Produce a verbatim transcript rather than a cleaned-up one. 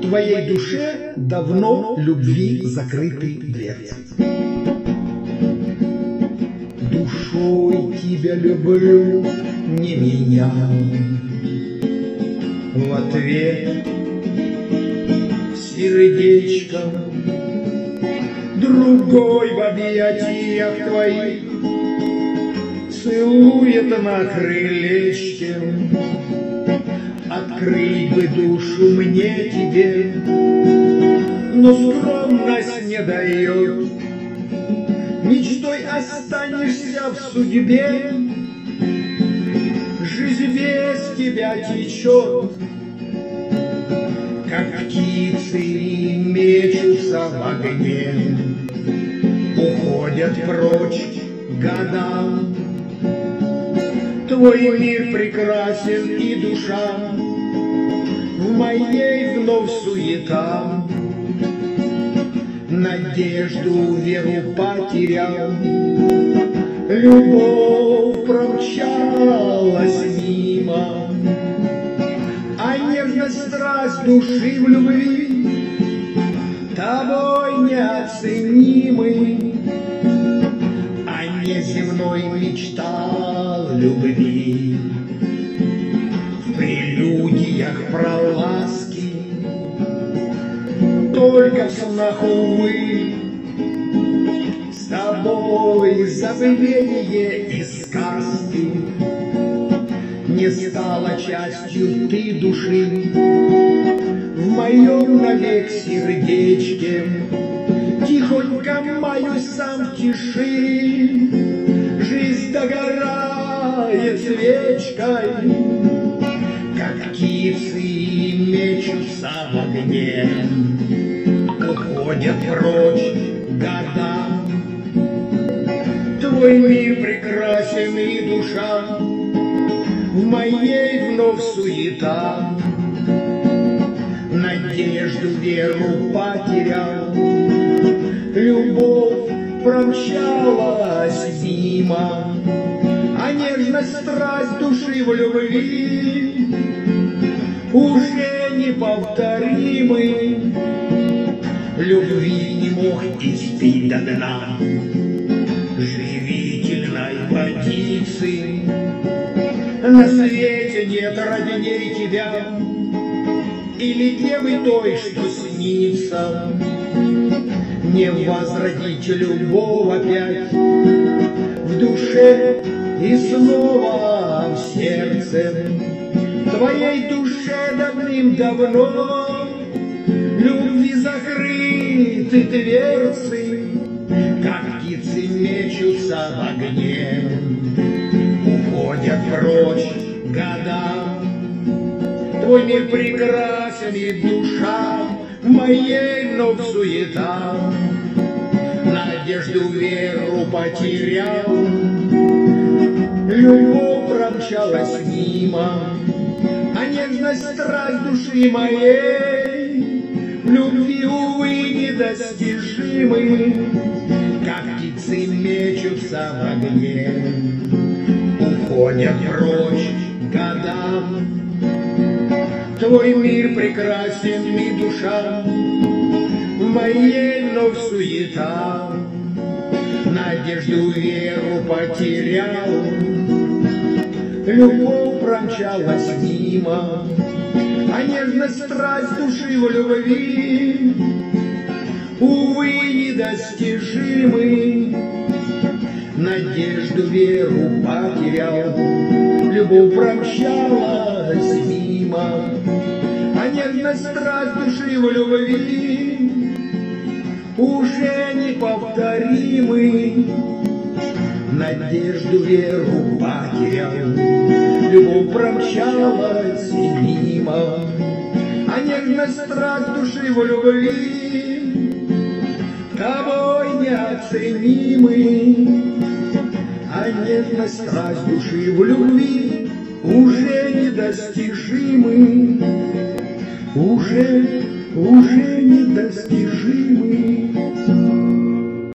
твоей душе давно любви закрыты дверцы. Душой тебя люблю, не меня. В ответ сердечком другой в объятиях твоих целует на крылечке. Открыть бы душу мне тебе, но скромность не дает. Мечтой останешься в судьбе, жизнь без тебя течет. Как птицы мечутся в огне, уходят прочь года. Твой мир прекрасен и душа, в моей вновь суета. Надежду, веру потерял, любовь промчалась мимо, а нежность, страсть души в любви тобой неоценимый, а неземной мечтал любви. В прелюдиях про ласки, только в снах, увы, с тобой забвение и сказки. Не стала частью ты души в моем навек сердечке. Тихонько маюсь сам в тиши, жизнь догорает свечкой. Как птицы мечутся в огне, уходят прочь года. Твой мир прекрасен и душа, в моей вновь суета. Надежду, веру потерял, любовь промчалась мимо, а нежность, страсть души в любви уже неповторимы. Любви не мог испить до дна живительной водицы. На свете нет родней тебя или девы той, что снится. Не возродить любовь опять в душе и снова в сердце. Твоей душе давным-давно любви закрыты дверцы. Как птицы мечутся в огне, уходят прочь года. Твой мир прекрасен и душа в моей вновь суета. Надежду, веру потерял, любовь промчалась мимо, а нежность, страсть души моей любви, увы, недостижимы. Как птицы мечутся в огне, уходят прочь года. Твой мир прекрасен и душа в моей вновь суета. Надежду, веру потерял, любовь промчалась мимо, а нежность, страсть души в любви, увы, недостижимы. Надежду, веру потерял, любовь промчалась мимо, а нежность, страсть души в любви уже неповторимы. Надежду, веру потерял, любовь промчалась мимо, а нежность, страсть души в любви тобой неоценимы. А нежность, страсть души в любви уже недостижимы, уже, уже недостижимы.